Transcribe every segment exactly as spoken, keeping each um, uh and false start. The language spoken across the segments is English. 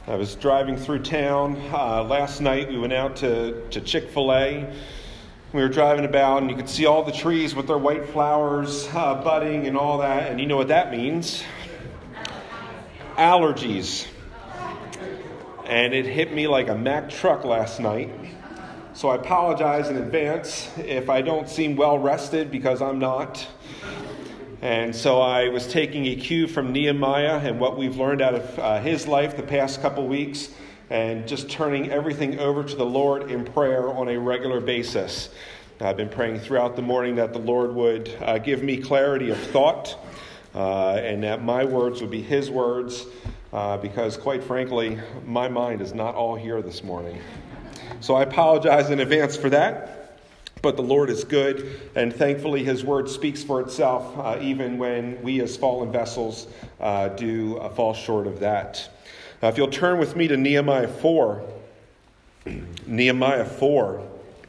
I was driving through town uh, last night. We went out to, to Chick-fil-A. We were driving about, and you could see all the trees with their white flowers uh, budding and all that. And you know what that means? Allergies. And it hit me like a Mack truck last night. So I apologize in advance if I don't seem well rested, because I'm not. And so I was taking a cue from Nehemiah and what we've learned out of uh, his life the past couple weeks, and just turning everything over to the Lord in prayer on a regular basis. I've been praying throughout the morning that the Lord would uh, give me clarity of thought, uh, and that my words would be his words, uh, because quite frankly, my mind is not all here this morning. So I apologize in advance for that. But the Lord is good, and thankfully his word speaks for itself, uh, even when we as fallen vessels uh, do uh, fall short of that. Uh, if you'll turn with me to Nehemiah four. Nehemiah four.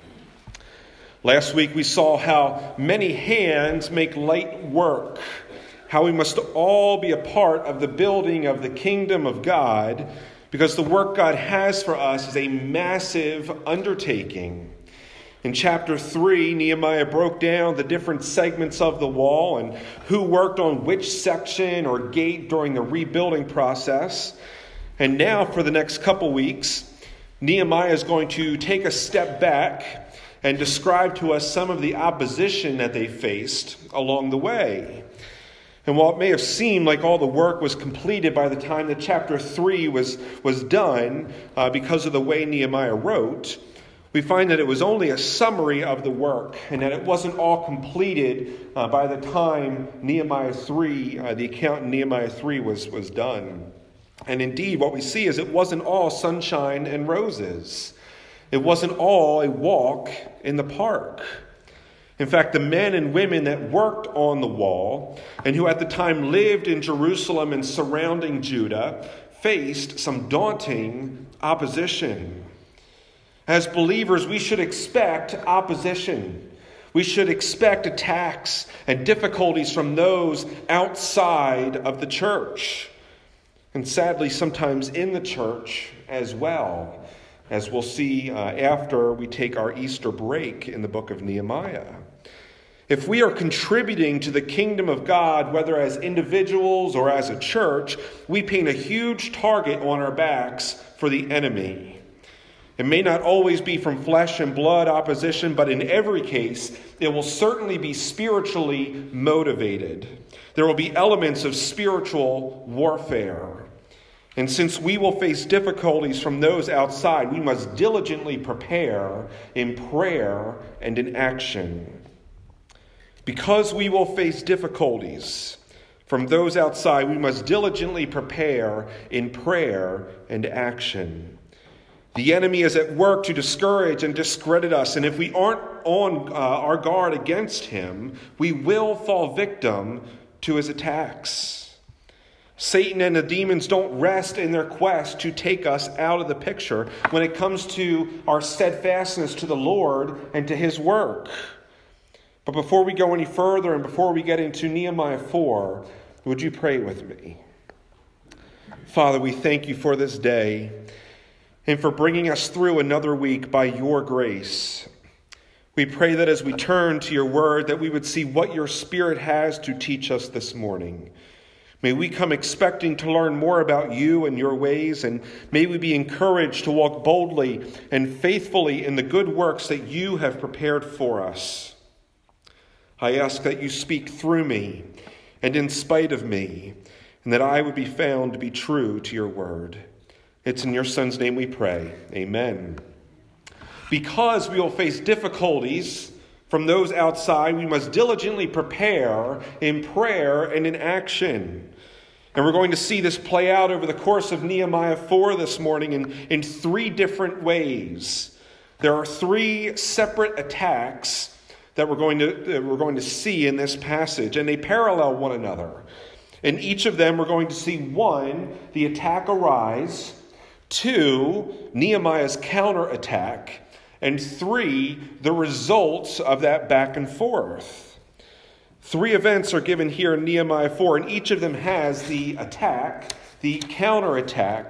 Last week we saw how many hands make light work, how we must all be a part of the building of the kingdom of God, because the work God has for us is a massive undertaking. In chapter three, Nehemiah broke down the different segments of the wall and who worked on which section or gate during the rebuilding process. And now, for the next couple weeks, Nehemiah is going to take a step back and describe to us some of the opposition that they faced along the way. And while it may have seemed like all the work was completed by the time that chapter three was, was done, uh, because of the way Nehemiah wrote, we find that it was only a summary of the work, and that it wasn't all completed uh, by the time Nehemiah three, uh, the account in Nehemiah three was, was done. And indeed, what we see is it wasn't all sunshine and roses. It wasn't all a walk in the park. In fact, the men and women that worked on the wall, and who at the time lived in Jerusalem and surrounding Judah, faced some daunting opposition. As believers, we should expect opposition. We should expect attacks and difficulties from those outside of the church. And sadly, sometimes in the church as well, as we'll see uh, after we take our Easter break in the book of Nehemiah. If we are contributing to the kingdom of God, whether as individuals or as a church, we paint a huge target on our backs for the enemy. It may not always be from flesh and blood opposition, but in every case, it will certainly be spiritually motivated. There will be elements of spiritual warfare. And since we will face difficulties from those outside, we must diligently prepare in prayer and in action. Because we will face difficulties from those outside, we must diligently prepare in prayer and action. The enemy is at work to discourage and discredit us, and if we aren't on uh, our guard against him, we will fall victim to his attacks. Satan and the demons don't rest in their quest to take us out of the picture when it comes to our steadfastness to the Lord and to his work. But before we go any further and before we get into Nehemiah four, would you pray with me? Father, we thank you for this day, and for bringing us through another week by your grace. We pray that as we turn to your word, that we would see what your Spirit has to teach us this morning. May we come expecting to learn more about you and your ways, and may we be encouraged to walk boldly and faithfully in the good works that you have prepared for us. I ask that you speak through me and in spite of me, and that I would be found to be true to your word. It's in your Son's name we pray. Amen. Because we will face difficulties from those outside, we must diligently prepare in prayer and in action. And we're going to see this play out over the course of Nehemiah four this morning in, in three different ways. There are three separate attacks that we're going to, that we're going to see in this passage, and they parallel one another. In each of them, we're going to see, one, the attack arise; two, Nehemiah's counterattack; and three, the results of that back and forth. Three events are given here in Nehemiah four, and each of them has the attack, the counterattack,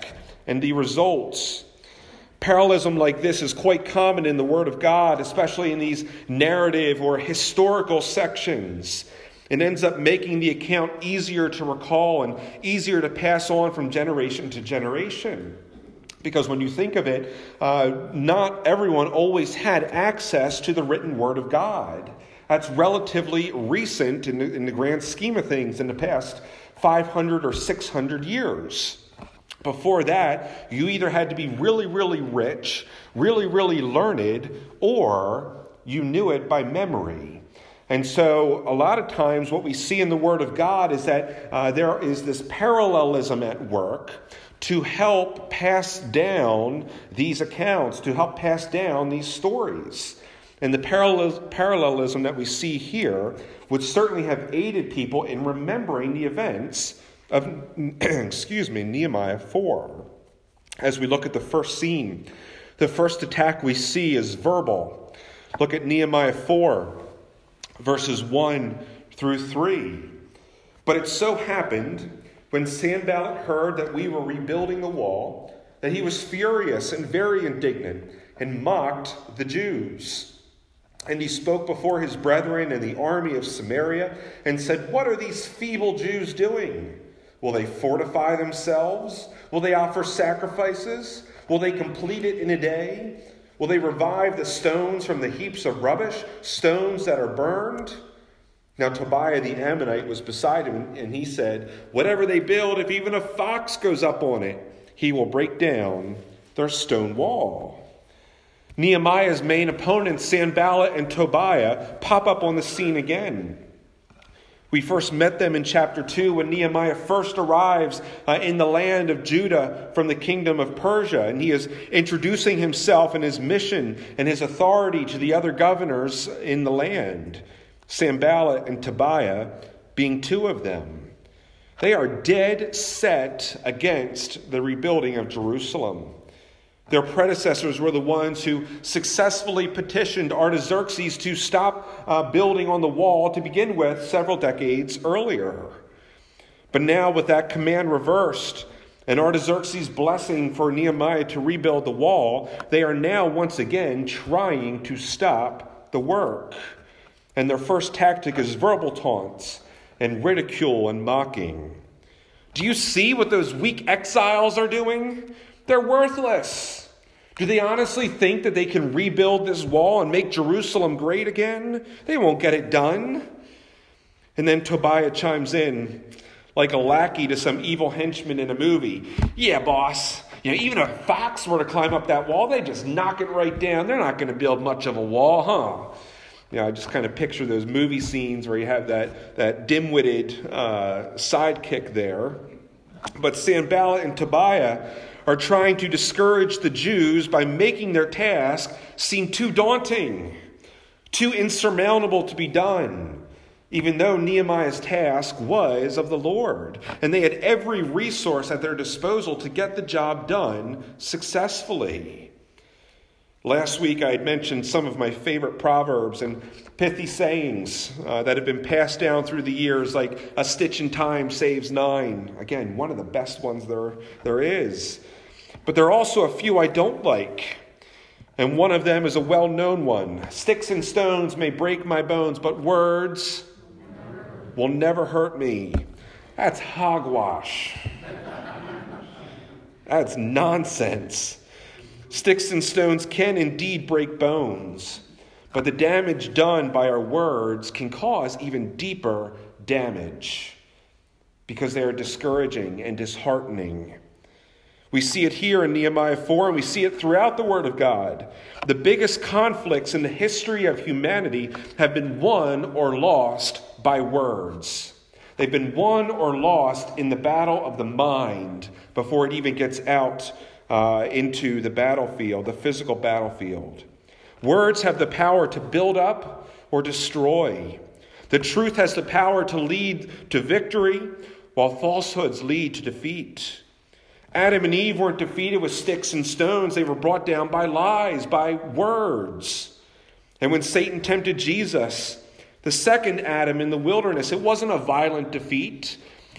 and the results. Parallelism like this is quite common in the Word of God, especially in these narrative or historical sections. It ends up making the account easier to recall and easier to pass on from generation to generation. Because when you think of it, uh, not everyone always had access to the written Word of God. That's relatively recent in the, in the grand scheme of things in the past five hundred or six hundred years. Before that, you either had to be really, really rich, really, really learned, or you knew it by memory. And so a lot of times what we see in the Word of God is that uh, there is this parallelism at work to help pass down these accounts, to help pass down these stories. And the parallel, parallelism that we see here would certainly have aided people in remembering the events of, excuse me, Nehemiah four. As we look at the first scene, the first attack we see is verbal. Look at Nehemiah four, verses one through three. But it so happened, when Sanballat heard that we were rebuilding the wall, that he was furious and very indignant and mocked the Jews. And he spoke before his brethren and the army of Samaria and said, "What are these feeble Jews doing? Will they fortify themselves? Will they offer sacrifices? Will they complete it in a day? Will they revive the stones from the heaps of rubbish, stones that are burned?" Now Tobiah the Ammonite was beside him, and he said, "Whatever they build, if even a fox goes up on it, he will break down their stone wall." Nehemiah's main opponents, Sanballat and Tobiah, pop up on the scene again. We first met them in chapter two when Nehemiah first arrives uh, in the land of Judah from the kingdom of Persia. And he is introducing himself and his mission and his authority to the other governors in the land. Sanballat and Tobiah being two of them. They are dead set against the rebuilding of Jerusalem. Their predecessors were the ones who successfully petitioned Artaxerxes to stop uh, building on the wall to begin with several decades earlier. But now with that command reversed and Artaxerxes' blessing for Nehemiah to rebuild the wall, they are now once again trying to stop the work. And their first tactic is verbal taunts and ridicule and mocking. Do you see what those weak exiles are doing? They're worthless. Do they honestly think that they can rebuild this wall and make Jerusalem great again? They won't get it done. And then Tobiah chimes in like a lackey to some evil henchman in a movie. "Yeah, boss. You know, even if a fox were to climb up that wall, they just knock it right down. They're not going to build much of a wall, huh?" You know, I just kind of picture those movie scenes where you have that, that dim-witted uh, sidekick there. But Sanballat and Tobiah are trying to discourage the Jews by making their task seem too daunting, too insurmountable to be done, even though Nehemiah's task was of the Lord. And they had every resource at their disposal to get the job done successfully. Last week I had mentioned some of my favorite proverbs and pithy sayings uh, that have been passed down through the years, like "a stitch in time saves nine." Again, one of the best ones there, there is. But there are also a few I don't like. And one of them is a well-known one. "Sticks and stones may break my bones, but words will never hurt me." That's hogwash. That's nonsense. Sticks and stones can indeed break bones, but the damage done by our words can cause even deeper damage because they are discouraging and disheartening. We see it here in Nehemiah four, and we see it throughout the Word of God. The biggest conflicts in the history of humanity have been won or lost by words. They've been won or lost in the battle of the mind before it even gets out uh, into the battlefield, the physical battlefield. Words have the power to build up or destroy. The truth has the power to lead to victory, while falsehoods lead to defeat. Adam and Eve weren't defeated with sticks and stones. They were brought down by lies, by words. And when Satan tempted Jesus, the second Adam in the wilderness, it wasn't a violent defeat.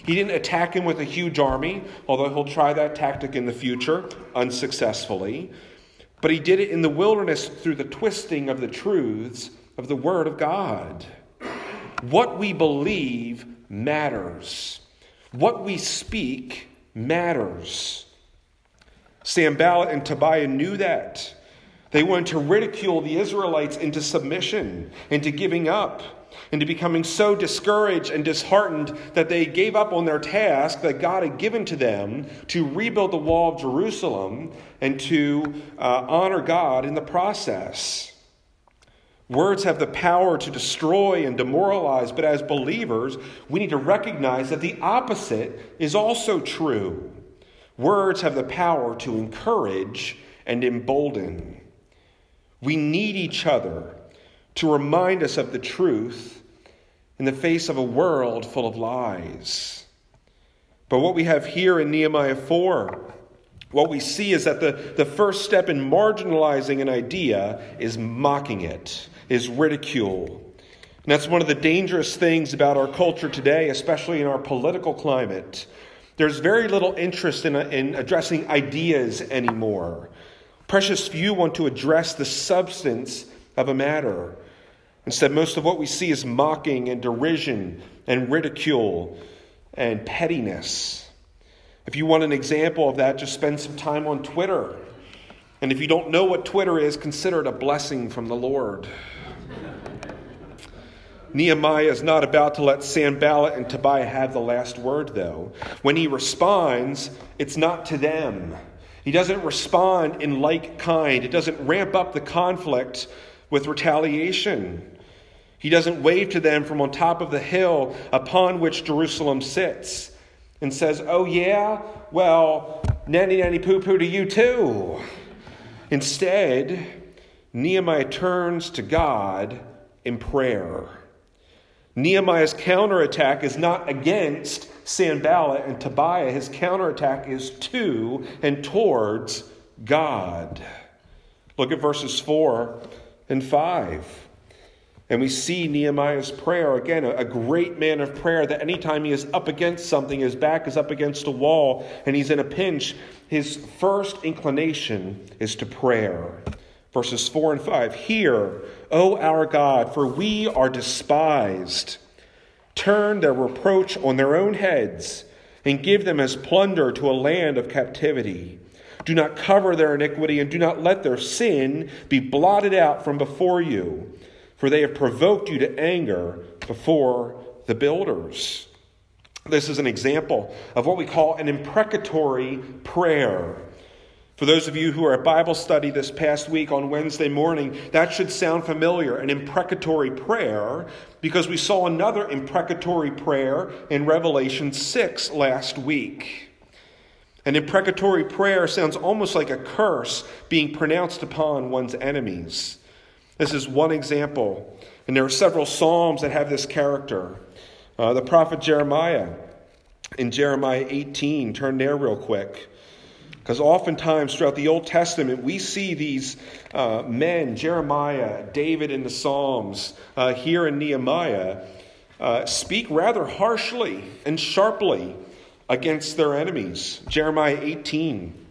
He didn't attack him with a huge army, although he'll try that tactic in the future unsuccessfully. But he did it in the wilderness through the twisting of the truths of the Word of God. What we believe matters. What we speak matters. Sanballat and Tobiah knew that. They wanted to ridicule the Israelites into submission, into giving up, into becoming so discouraged and disheartened that they gave up on their task that God had given to them to rebuild the wall of Jerusalem and to uh, honor God in the process. Words have the power to destroy and demoralize, but as believers, we need to recognize that the opposite is also true. Words have the power to encourage and embolden. We need each other to remind us of the truth in the face of a world full of lies. But what we have here in Nehemiah four, what we see is that the, the first step in marginalizing an idea is mocking it, is ridicule. And that's one of the dangerous things about our culture today, especially in our political climate. There's very little interest in, in addressing ideas anymore. Precious few want to address the substance of a matter. Instead, most of what we see is mocking and derision and ridicule and pettiness. If you want an example of that, just spend some time on Twitter. And if you don't know what Twitter is, consider it a blessing from the Lord. Nehemiah is not about to let Sanballat and Tobiah have the last word, though. When he responds, it's not to them. He doesn't respond in like kind. It doesn't ramp up the conflict with retaliation. He doesn't wave to them from on top of the hill upon which Jerusalem sits and says, oh yeah, well, nanny nanny poo poo to you too. Instead, Nehemiah turns to God in prayer. Nehemiah's counterattack is not against Sanballat and Tobiah. His counterattack is to and towards God. Look at verses four and five. And we see Nehemiah's prayer, again, a great man of prayer, that anytime he is up against something, his back is up against a wall, and he's in a pinch, his first inclination is to prayer. Verses four and five. Hear, O our God, for we are despised. Turn their reproach on their own heads, and give them as plunder to a land of captivity. Do not cover their iniquity, and do not let their sin be blotted out from before you. For they have provoked you to anger before the builders. This is an example of what we call an imprecatory prayer. For those of you who are at Bible study this past week on Wednesday morning, that should sound familiar, an imprecatory prayer, because we saw another imprecatory prayer in Revelation six last week. An imprecatory prayer sounds almost like a curse being pronounced upon one's enemies. This is one example, and there are several psalms that have this character. Uh, the prophet Jeremiah, in Jeremiah eighteen, turn there real quick. Because oftentimes throughout the Old Testament, we see these uh, men, Jeremiah, David in the Psalms, uh, here in Nehemiah, uh, speak rather harshly and sharply against their enemies. Jeremiah eighteen.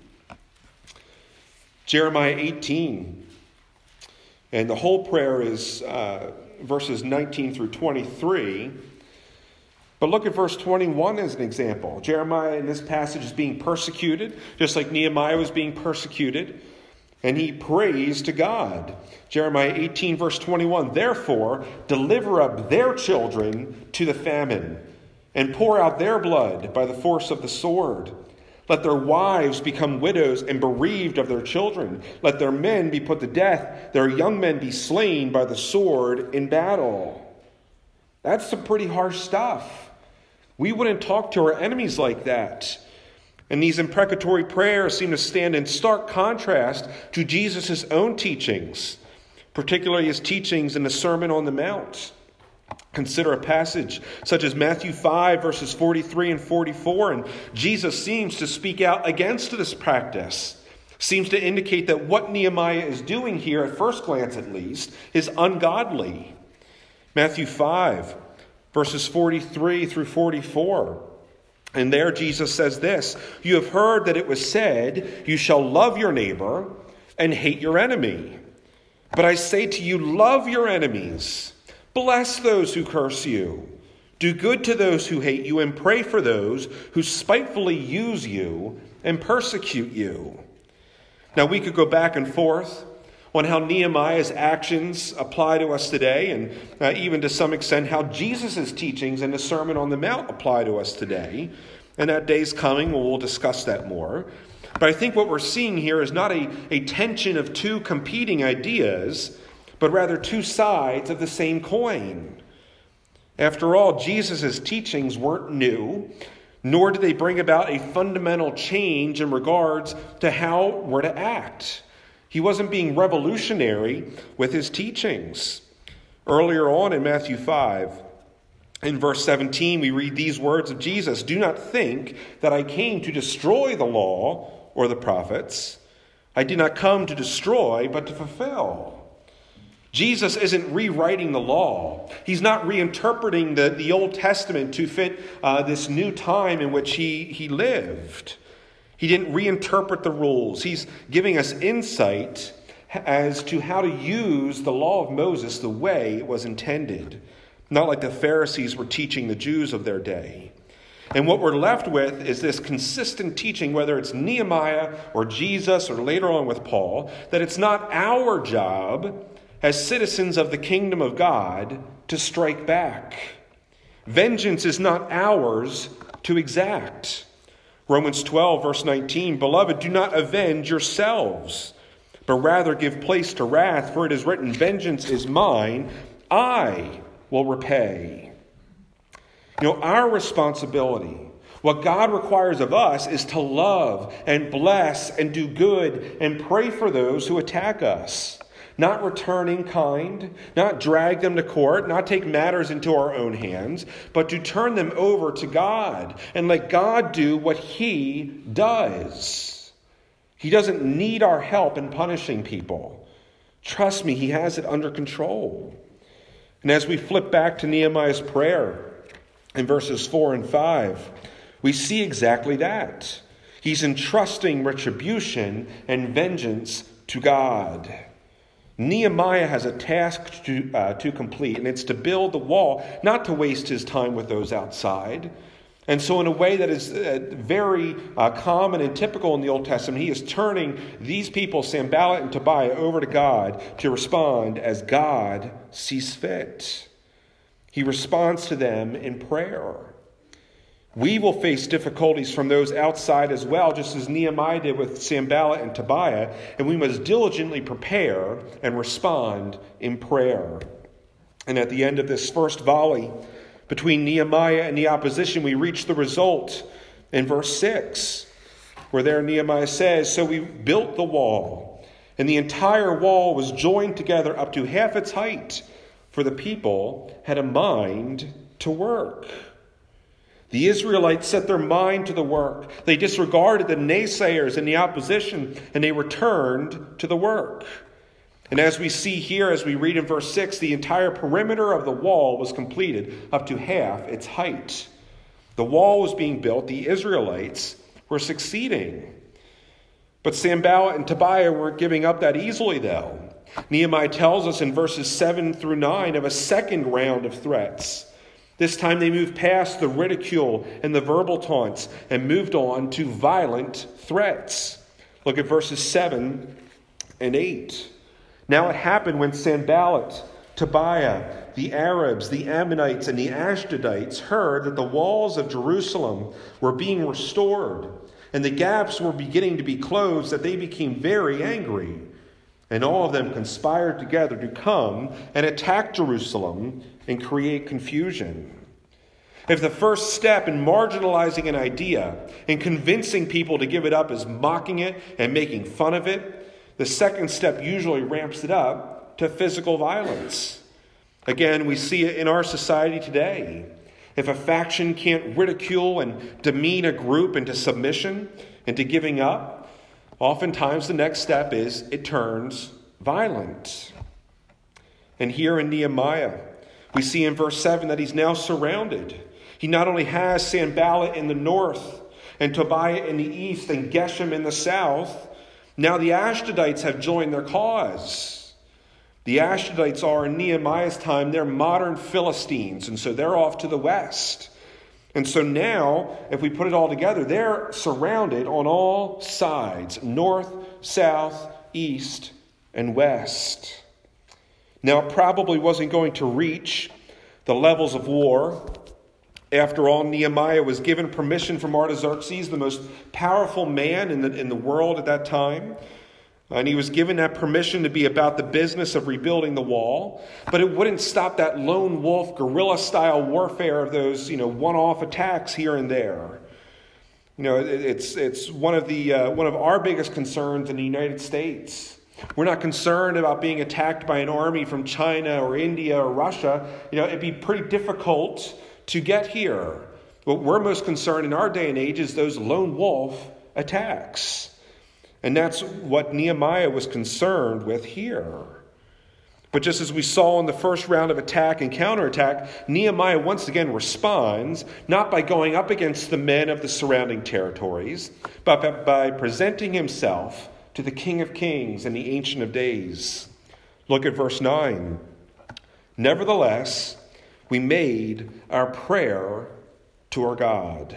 Jeremiah eighteen. And the whole prayer is uh, verses nineteen through twenty-three. But look at verse twenty-one as an example. Jeremiah in this passage is being persecuted, just like Nehemiah was being persecuted. And he prays to God. Jeremiah eighteen, verse twenty-one. Therefore, deliver up their children to the famine, and pour out their blood by the force of the sword. Let their wives become widows and bereaved of their children. Let their men be put to death, their young men be slain by the sword in battle. That's some pretty harsh stuff. We wouldn't talk to our enemies like that. And these imprecatory prayers seem to stand in stark contrast to Jesus' own teachings, particularly his teachings in the Sermon on the Mount. Consider a passage such as Matthew five, verses forty-three and forty-four, and Jesus seems to speak out against this practice. Seems to indicate that what Nehemiah is doing here, at first glance at least, is ungodly. Matthew five, verses forty-three through forty-four. And there Jesus says this, "You have heard that it was said, 'You shall love your neighbor and hate your enemy.' But I say to you, love your enemies. Bless those who curse you. Do good to those who hate you, and pray for those who spitefully use you and persecute you." Now, we could go back and forth on how Nehemiah's actions apply to us today, and uh, even to some extent how Jesus' teachings in the Sermon on the Mount apply to us today. And that day's coming when we'll discuss that more. But I think what we're seeing here is not a, a tension of two competing ideas, but rather two sides of the same coin. After all, Jesus' teachings weren't new, nor did they bring about a fundamental change in regards to how we're to act. He wasn't being revolutionary with his teachings. Earlier on in Matthew five, in verse seventeen, we read these words of Jesus, "Do not think that I came to destroy the law or the prophets. I did not come to destroy, but to fulfill." Jesus isn't rewriting the law. He's not reinterpreting the, the Old Testament to fit uh, this new time in which he, he lived. He didn't reinterpret the rules. He's giving us insight as to how to use the law of Moses the way it was intended. Not like the Pharisees were teaching the Jews of their day. And what we're left with is this consistent teaching, whether it's Nehemiah or Jesus or later on with Paul, that it's not our job as citizens of the kingdom of God to strike back. Vengeance is not ours to exact. Romans twelve, verse nineteen, "Beloved, do not avenge yourselves, but rather give place to wrath, for it is written, 'Vengeance is mine, I will repay.'" You know, our responsibility, what God requires of us, is to love and bless and do good and pray for those who attack us. Not return in kind, not drag them to court, not take matters into our own hands, but to turn them over to God and let God do what He does. He doesn't need our help in punishing people. Trust me, He has it under control. And as we flip back to Nehemiah's prayer in verses four and five, we see exactly that. He's entrusting retribution and vengeance to God. Nehemiah has a task to, uh, to complete, and it's to build the wall, not to waste his time with those outside. And so in a way that is uh, very uh, common and typical in the Old Testament, he is turning these people, Sanballat and Tobiah, over to God to respond as God sees fit. He responds to them in prayer. We will face difficulties from those outside as well, just as Nehemiah did with Sanballat and Tobiah, and we must diligently prepare and respond in prayer. And at the end of this first volley between Nehemiah and the opposition, we reach the result in verse six, where there Nehemiah says, "So we built the wall, and the entire wall was joined together up to half its height, for the people had a mind to work." The Israelites set their mind to the work. They disregarded the naysayers and the opposition, and they returned to the work. And as we see here, as we read in verse six, the entire perimeter of the wall was completed up to half its height. The wall was being built. The Israelites were succeeding. But Sanballat and Tobiah weren't giving up that easily, though. Nehemiah tells us in verses seven through nine of a second round of threats. This time they moved past the ridicule and the verbal taunts and moved on to violent threats. Look at verses seven and eight. "Now it happened when Sanballat, Tobiah, the Arabs, the Ammonites, and the Ashdodites heard that the walls of Jerusalem were being restored and the gaps were beginning to be closed, that they became very angry. And all of them conspired together to come and attack Jerusalem and create confusion." If the first step in marginalizing an idea and convincing people to give it up is mocking it and making fun of it, the second step usually ramps it up to physical violence. Again, we see it in our society today. If a faction can't ridicule and demean a group into submission, into giving up, oftentimes the next step is it turns violent. And here in Nehemiah, we see in verse seven that he's now surrounded. He not only has Sanballat in the north and Tobiah in the east and Geshem in the south, now the Ashdodites have joined their cause. The Ashdodites are, in Nehemiah's time, they're modern Philistines, and so they're off to the west. And so now, if we put it all together, they're surrounded on all sides, north, south, east, and west. Now, it probably wasn't going to reach the levels of war. After all, Nehemiah was given permission from Artaxerxes, the most powerful man in the, in the world at that time. And he was given that permission to be about the business of rebuilding the wall. But it wouldn't stop that lone wolf guerrilla-style warfare of those, you know, one-off attacks here and there. You know, it, it's it's one of the uh, one of our biggest concerns in the United States. We're not concerned about being attacked by an army from China or India or Russia. You know, it'd be pretty difficult to get here. What we're most concerned in our day and age is those lone wolf attacks. And that's what Nehemiah was concerned with here. But just as we saw in the first round of attack and counterattack, Nehemiah once again responds, not by going up against the men of the surrounding territories, but by presenting himself to the King of Kings and the Ancient of Days. Look at verse nine. Nevertheless, we made our prayer to our God.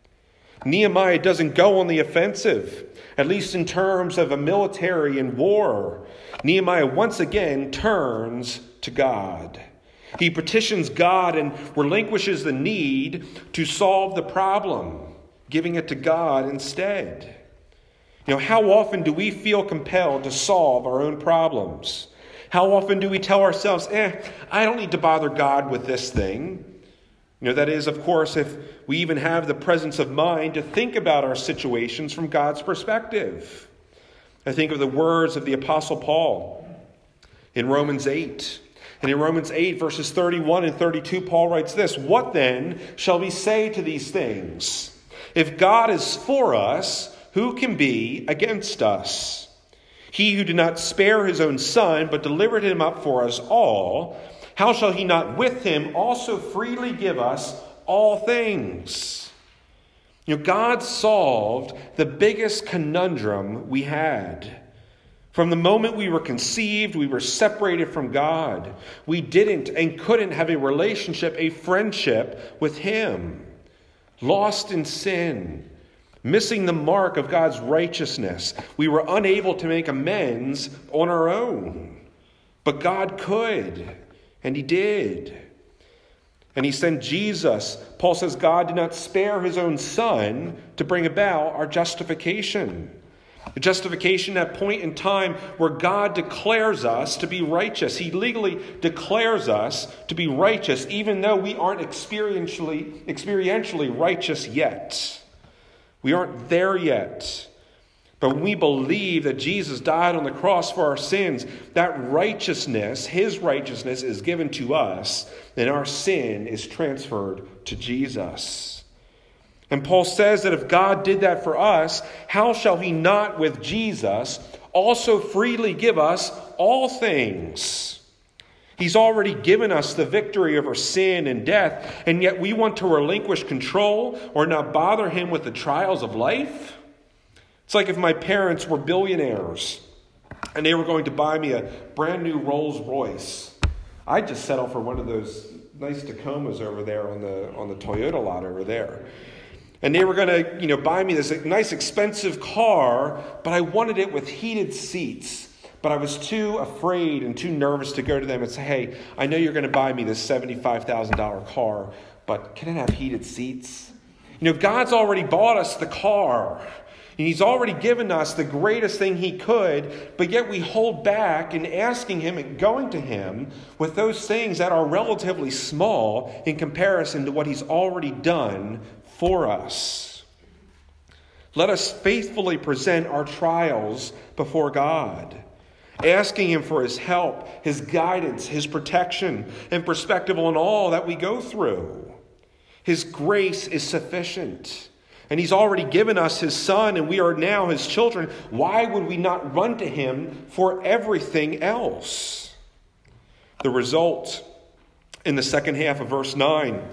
Nehemiah doesn't go on the offensive, at least in terms of a military and war. Nehemiah once again turns to God. He petitions God and relinquishes the need to solve the problem, giving it to God instead. You know, how often do we feel compelled to solve our own problems? How often do we tell ourselves, eh, I don't need to bother God with this thing? You know, that is, of course, if we even have the presence of mind to think about our situations from God's perspective. I think of the words of the Apostle Paul in Romans eight. And in Romans eight, verses thirty-one and thirty-two, Paul writes this, "What then shall we say to these things? If God is for us, who can be against us? He who did not spare his own son, but delivered him up for us all, how shall he not with him also freely give us all things?" You know, God solved the biggest conundrum we had. From the moment we were conceived, we were separated from God. We didn't and couldn't have a relationship, a friendship with him. Lost in sin. Missing the mark of God's righteousness. We were unable to make amends on our own. But God could, and he did. And he sent Jesus. Paul says God did not spare his own son to bring about our justification. The justification at a point in time where God declares us to be righteous. He legally declares us to be righteous, even though we aren't experientially, experientially righteous yet. We aren't there yet. But when we believe that Jesus died on the cross for our sins, that righteousness, his righteousness, is given to us, and our sin is transferred to Jesus. And Paul says that if God did that for us, how shall he not with Jesus also freely give us all things? He's already given us the victory over sin and death, and yet we want to relinquish control or not bother him with the trials of life? It's like if my parents were billionaires and they were going to buy me a brand new Rolls Royce. I'd just settle for one of those nice Tacomas over there on the on the Toyota lot over there. And they were going to, you know, buy me this nice expensive car, but I wanted it with heated seats. But I was too afraid and too nervous to go to them and say, hey, I know you're going to buy me this seventy-five thousand dollars car, but can it have heated seats? You know, God's already bought us the car. And he's already given us the greatest thing he could, but yet we hold back in asking him and going to him with those things that are relatively small in comparison to what he's already done for us. Let us faithfully present our trials before God, asking him for his help, his guidance, his protection, and perspective on all that we go through. His grace is sufficient. And he's already given us his son, and we are now his children. Why would we not run to him for everything else? The result in the second half of verse nine.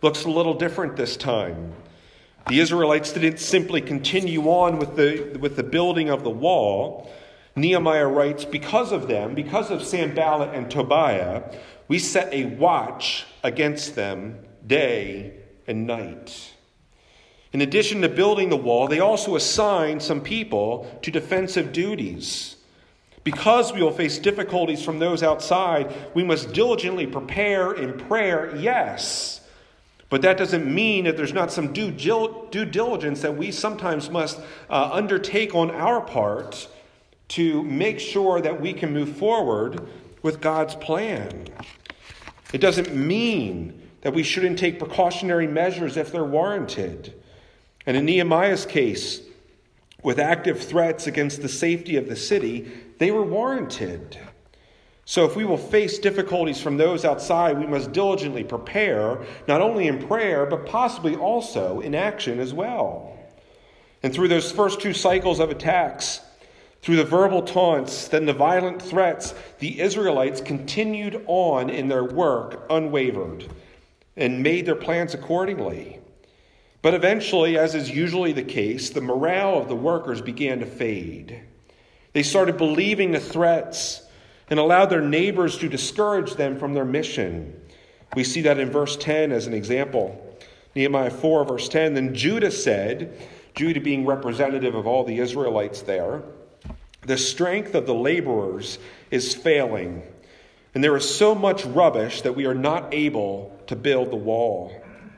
looks a little different this time. The Israelites didn't simply continue on with the, with the building of the wall. Nehemiah writes, because of them, because of Sanballat and Tobiah, we set a watch against them day and night. In addition to building the wall, they also assigned some people to defensive duties. Because we will face difficulties from those outside, we must diligently prepare in prayer, yes. But that doesn't mean that there's not some due, due diligence that we sometimes must uh, undertake on our part to make sure that we can move forward with God's plan. It doesn't mean that we shouldn't take precautionary measures if they're warranted. And in Nehemiah's case, with active threats against the safety of the city, they were warranted. So if we will face difficulties from those outside, we must diligently prepare, not only in prayer, but possibly also in action as well. And through those first two cycles of attacks, through the verbal taunts, then the violent threats, the Israelites continued on in their work unwavered and made their plans accordingly. But eventually, as is usually the case, the morale of the workers began to fade. They started believing the threats and allowed their neighbors to discourage them from their mission. We see that in verse ten as an example. Nehemiah four, verse ten, then Judah said, Judah being representative of all the Israelites there, the strength of the laborers is failing, and there is so much rubbish that we are not able to build the wall.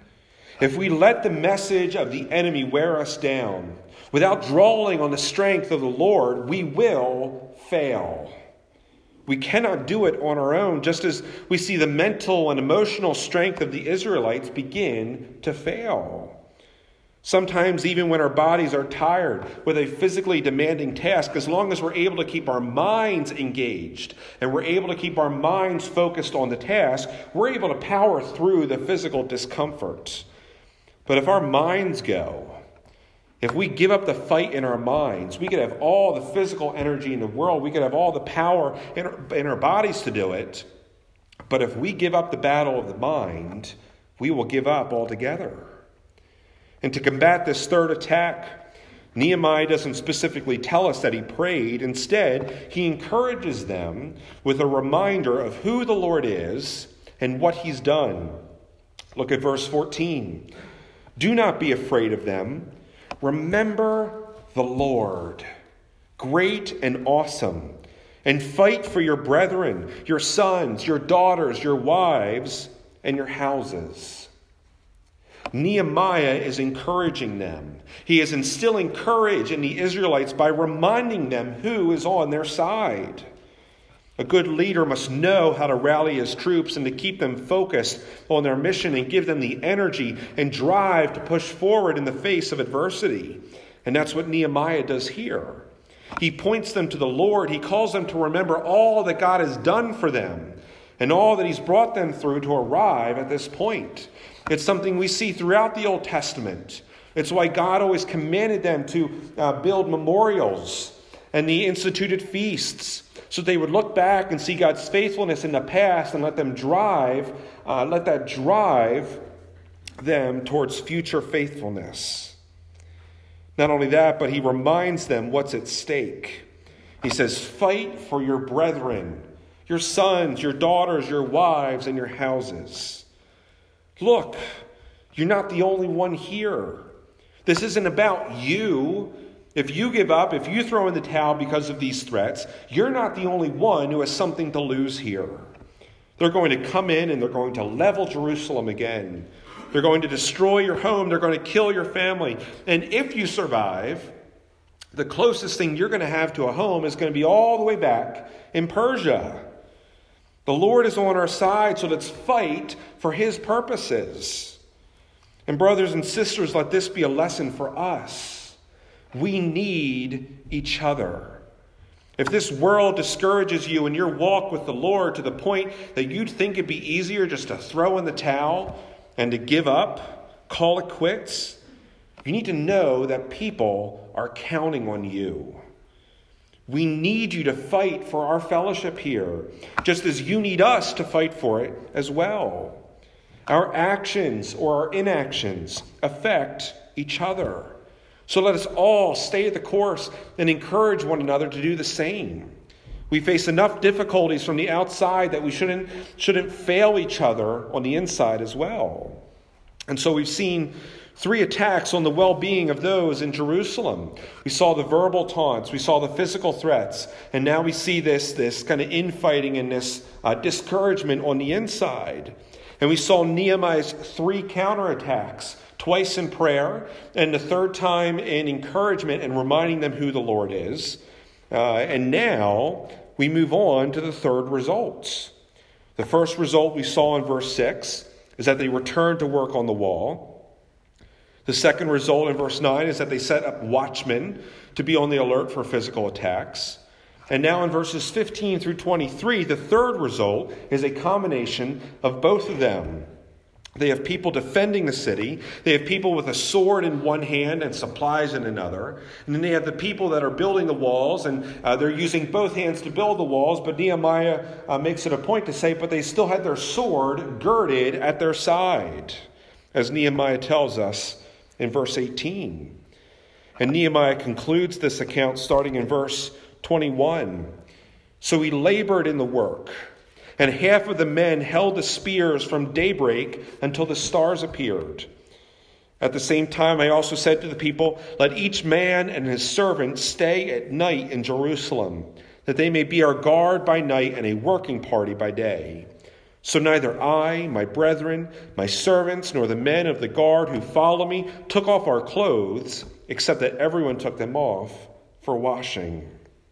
If we let the message of the enemy wear us down, without drawing on the strength of the Lord, we will fail. We cannot do it on our own, just as we see the mental and emotional strength of the Israelites begin to fail. Sometimes even when our bodies are tired with a physically demanding task, as long as we're able to keep our minds engaged and we're able to keep our minds focused on the task, we're able to power through the physical discomfort. But if our minds go, if we give up the fight in our minds, we could have all the physical energy in the world. We could have all the power in our, in our bodies to do it. But if we give up the battle of the mind, we will give up altogether. And to combat this third attack, Nehemiah doesn't specifically tell us that he prayed. Instead, he encourages them with a reminder of who the Lord is and what he's done. Look at verse fourteen. Do not be afraid of them. Remember the Lord, great and awesome, and fight for your brethren, your sons, your daughters, your wives, and your houses. Nehemiah is encouraging them. He is instilling courage in the Israelites by reminding them who is on their side. A good leader must know how to rally his troops and to keep them focused on their mission and give them the energy and drive to push forward in the face of adversity. And that's what Nehemiah does here. He points them to the Lord. He calls them to remember all that God has done for them and all that he's brought them through to arrive at this point. It's something we see throughout the Old Testament. It's why God always commanded them to uh, build memorials and the instituted feasts, so they would look back and see God's faithfulness in the past and let them drive, uh, let that drive them towards future faithfulness. Not only that, but he reminds them what's at stake. He says, fight for your brethren, your sons, your daughters, your wives, and your houses. Look, you're not the only one here. This isn't about you. If you give up, if you throw in the towel because of these threats, you're not the only one who has something to lose here. They're going to come in and they're going to level Jerusalem again. They're going to destroy your home. They're going to kill your family. And if you survive, the closest thing you're going to have to a home is going to be all the way back in Persia. The Lord is on our side, so let's fight for his purposes. And brothers and sisters, let this be a lesson for us. We need each other. If this world discourages you in your walk with the Lord to the point that you'd think it'd be easier just to throw in the towel and to give up, call it quits, you need to know that people are counting on you. We need you to fight for our fellowship here, just as you need us to fight for it as well. Our actions or our inactions affect each other. So let us all stay the course and encourage one another to do the same. We face enough difficulties from the outside that we shouldn't, shouldn't fail each other on the inside as well. And so we've seen three attacks on the well-being of those in Jerusalem. We saw the verbal taunts, we saw the physical threats, and now we see this, this kind of infighting and this uh, discouragement on the inside. And we saw Nehemiah's three counterattacks, twice in prayer, and the third time in encouragement and reminding them who the Lord is. Uh, and now we move on to the third results. The first result we saw in verse six is that they returned to work on the wall. The second result in verse nine is that they set up watchmen to be on the alert for physical attacks. And now in verses fifteen through twenty-three, the third result is a combination of both of them. They have people defending the city. They have people with a sword in one hand and supplies in another. And then they have the people that are building the walls, and uh, they're using both hands to build the walls. But Nehemiah uh, makes it a point to say, but they still had their sword girded at their side, as Nehemiah tells us in verse eighteen. And Nehemiah concludes this account starting in verse twenty-one. So he labored in the work, and half of the men held the spears from daybreak until the stars appeared. At the same time, I also said to the people, let each man and his servant stay at night in Jerusalem, that they may be our guard by night and a working party by day. So neither I, my brethren, my servants, nor the men of the guard who follow me took off our clothes, except that everyone took them off for washing.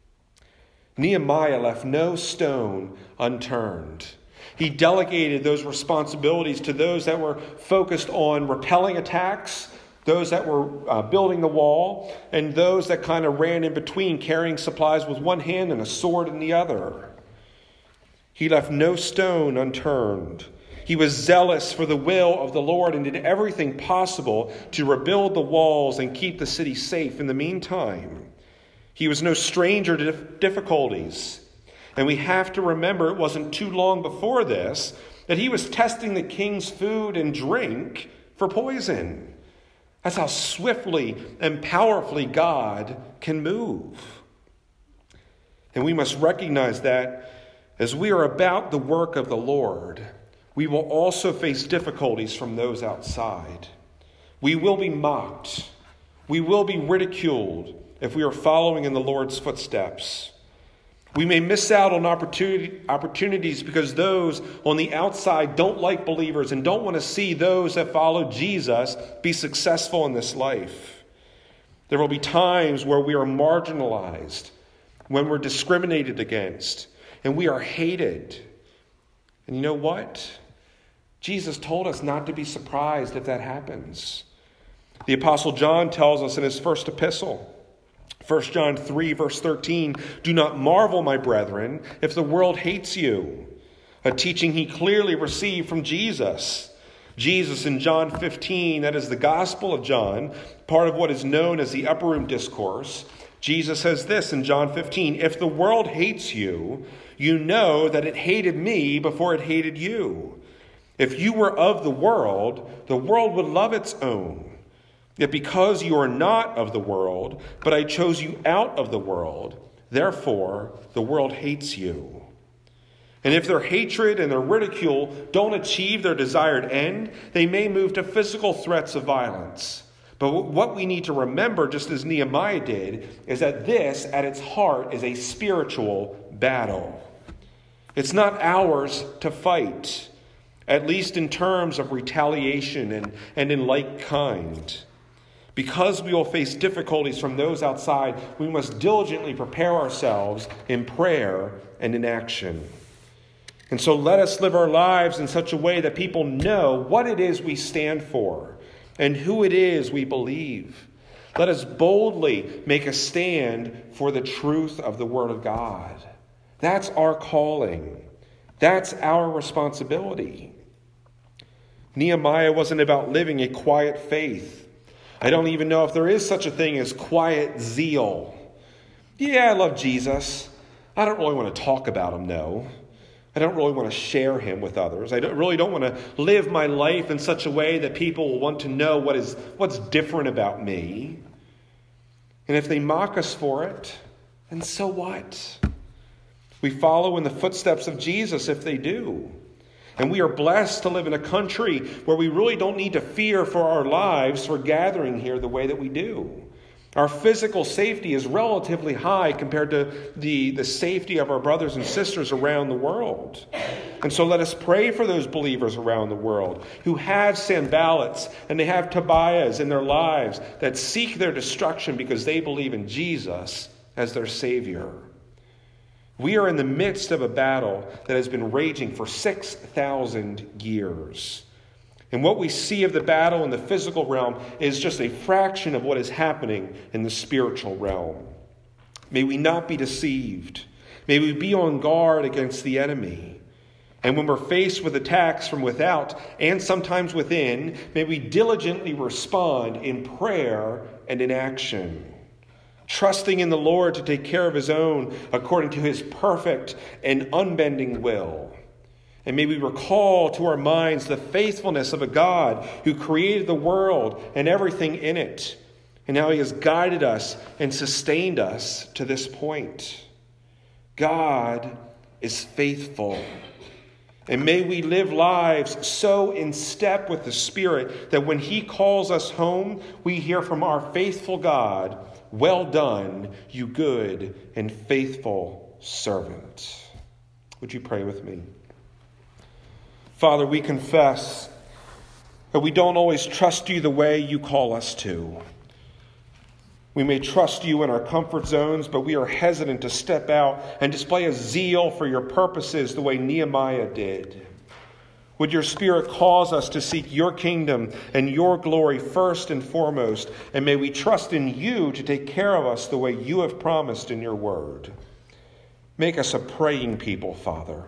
Nehemiah left no stone unturned. He delegated those responsibilities to those that were focused on repelling attacks, those that were uh, building the wall, and those that kind of ran in between, carrying supplies with one hand and a sword in the other. He left no stone unturned. He was zealous for the will of the Lord and did everything possible to rebuild the walls and keep the city safe in the meantime. He was no stranger to difficulties. And we have to remember it wasn't too long before this that he was testing the king's food and drink for poison. That's how swiftly and powerfully God can move. And we must recognize that as we are about the work of the Lord, we will also face difficulties from those outside. We will be mocked. We will be ridiculed if we are following in the Lord's footsteps. We may miss out on opportunity, opportunities because those on the outside don't like believers and don't want to see those that follow Jesus be successful in this life. There will be times where we are marginalized, when we're discriminated against, and we are hated. And you know what? Jesus told us not to be surprised if that happens. The Apostle John tells us in his first epistle, First John three, verse thirteen, do not marvel, my brethren, if the world hates you. A teaching he clearly received from Jesus. Jesus in John fifteen, that is the Gospel of John, part of what is known as the Upper Room Discourse. Jesus says this in John fifteen, if the world hates you, you know that it hated me before it hated you. If you were of the world, the world would love its own. Yet because you are not of the world, but I chose you out of the world, therefore the world hates you. And if their hatred and their ridicule don't achieve their desired end, they may move to physical threats of violence. But what we need to remember, just as Nehemiah did, is that this, at its heart, is a spiritual battle. It's not ours to fight, at least in terms of retaliation and, and in like kind. Because we will face difficulties from those outside, we must diligently prepare ourselves in prayer and in action. And so let us live our lives in such a way that people know what it is we stand for and who it is we believe. Let us boldly make a stand for the truth of the Word of God. That's our calling. That's our responsibility. Nehemiah wasn't about living a quiet faith. I don't even know if there is such a thing as quiet zeal. Yeah, I love Jesus. I don't really want to talk about him, no. I don't really want to share him with others. I don't, really don't want to live my life in such a way that people will want to know what is what's different about me. And if they mock us for it, then so what? We follow in the footsteps of Jesus if they do. And we are blessed to live in a country where we really don't need to fear for our lives for gathering here the way that we do. Our physical safety is relatively high compared to the, the safety of our brothers and sisters around the world. And so let us pray for those believers around the world who have Sanballats and they have Tobiahs in their lives that seek their destruction because they believe in Jesus as their Savior. We are in the midst of a battle that has been raging for six thousand years. And what we see of the battle in the physical realm is just a fraction of what is happening in the spiritual realm. May we not be deceived. May we be on guard against the enemy. And when we're faced with attacks from without and sometimes within, may we diligently respond in prayer and in action, trusting in the Lord to take care of his own according to his perfect and unbending will. And may we recall to our minds the faithfulness of a God who created the world and everything in it, and how he has guided us and sustained us to this point. God is faithful. And may we live lives so in step with the Spirit that when he calls us home, we hear from our faithful God, "Well done, you good and faithful servant." Would you pray with me? Father, we confess that we don't always trust you the way you call us to. We may trust you in our comfort zones, but we are hesitant to step out and display a zeal for your purposes the way Nehemiah did. Would your Spirit cause us to seek your kingdom and your glory first and foremost, and may we trust in you to take care of us the way you have promised in your word. Make us a praying people, Father.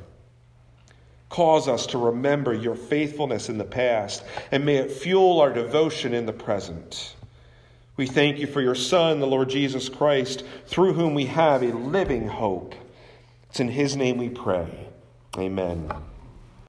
Cause us to remember your faithfulness in the past, and may it fuel our devotion in the present. We thank you for your Son, the Lord Jesus Christ, through whom we have a living hope. It's in his name we pray. Amen.